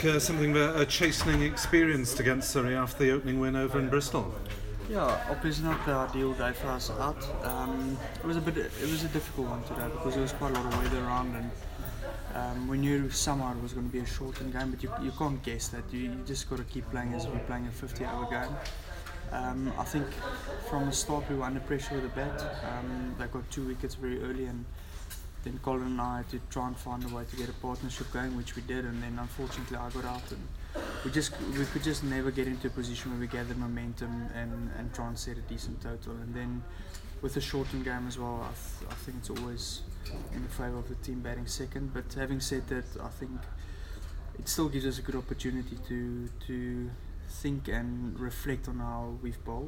something of a chastening experience against Surrey after the opening win over in Bristol. Yeah, obviously not the ideal day for us out. It was a difficult one today because there was quite a lot of weather around, and we knew somehow it was going to be a shortened game, but you can't guess that. You just got to keep playing as we're playing a 50-hour game. I think from the start we were under pressure with the bat. They got 2 wickets very early, and then Colin and I had to try and find a way to get a partnership going, which we did, and then unfortunately I got out, and we could just never get into a position where we gathered momentum and try and set a decent total. And then with the shortened game as well, I think it's always in the favour of the team batting second. But having said that, I think it still gives us a good opportunity to think and reflect on how we've bowled,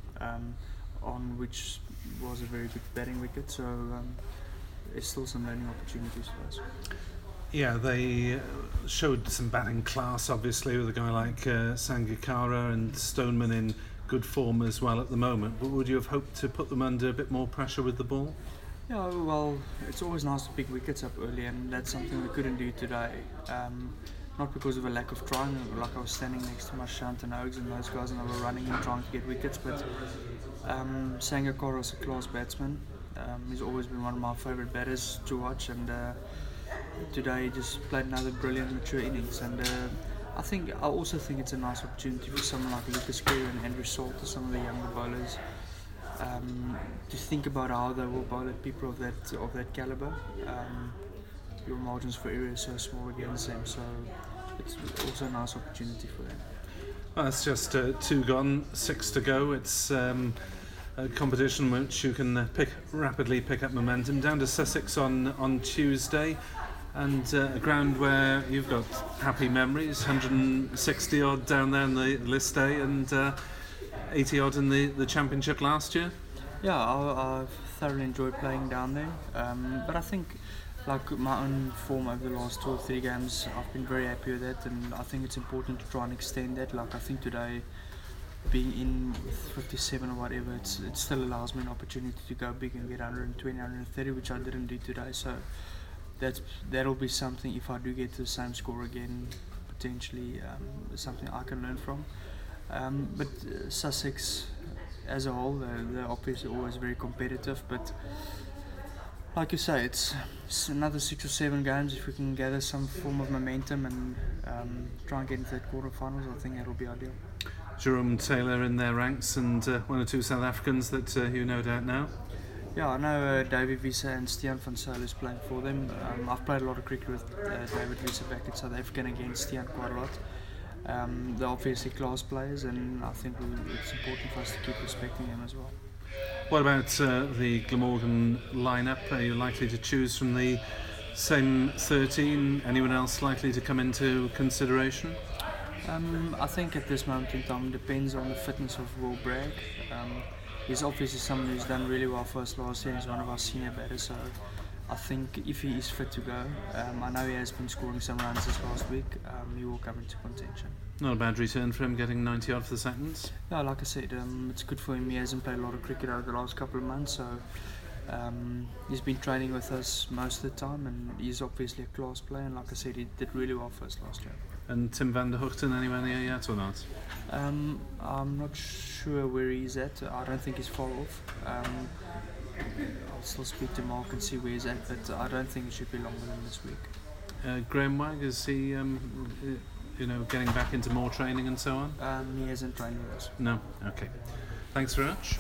on which was a very good batting wicket. So there's still some learning opportunities for us. Yeah, they showed some batting class, obviously, with a guy like Sangakkara, and Stoneman in good form as well at the moment. But would you have hoped to put them under a bit more pressure with the ball? Yeah, well, it's always nice to pick wickets up early, and that's something we couldn't do today. Not because of a lack of trying, like I was standing next to Marchant and Oaks and those guys, and they were running and trying to get wickets, but Sangakkara is a class batsman. He's always been one of my favourite batters to watch, and today he just played another brilliant, mature innings. And I also think it's a nice opportunity for someone like Lucas Carey and Andrew Salter, some of the younger bowlers, to think about how they will bowl at people of that calibre. Your margins for error are so small against them, so it's also a nice opportunity for them. Well, it's just 2 gone, 6 to go. It's a competition which you can rapidly pick up momentum. Down to Sussex on Tuesday, and a ground where you've got happy memories, 160 odd down there in the list A, and 80 odd in the championship last year. Yeah, I've thoroughly enjoyed playing down there, but I think, like my own form over the last 2 or 3 games, I've been very happy with that, and I think it's important to try and extend that. Like I think today, being in with 57 or whatever, it still allows me an opportunity to go big and get 120, 130, which I didn't do today. So that'll be something, if I do get to the same score again, potentially something I can learn from. But Sussex as a whole, they're obviously always very competitive, but like you say, it's another 6 or 7 games. If we can gather some form of momentum and try and get into that quarterfinals, I think that'll be ideal. Jerome Taylor in their ranks, and 1 or 2 South Africans that you no doubt know. Yeah, I know David Wiese and Stiaan van Zyl is playing for them. I've played a lot of cricket with David Wiese back in South Africa, and against Stiaan quite a lot. They're obviously class players, and I think it's important for us to keep respecting them as well. What about the Glamorgan lineup? Are you likely to choose from the same 13? Anyone else likely to come into consideration? I think at this moment in time it depends on the fitness of Will Bragg. He's obviously someone who's done really well for us last year. He's one of our senior batters, so I think if he is fit to go, I know he has been scoring some runs this last week, he will come into contention. Not a bad return for him, getting 90 odd for the seconds. Yeah, like I said, it's good for him. He hasn't played a lot of cricket over the last couple of months, so he's been training with us most of the time, and he's obviously a class player, and like I said, he did really well for us last year. And Tim van der Hoogten anywhere near yet or not? I'm not sure where he's at. I don't think he's far off. I'll still speak to Mark and see where he's at, but I don't think it should be longer than this week. Graham Wagg, is he getting back into more training and so on? He hasn't trained with us. No? Okay. Thanks very much.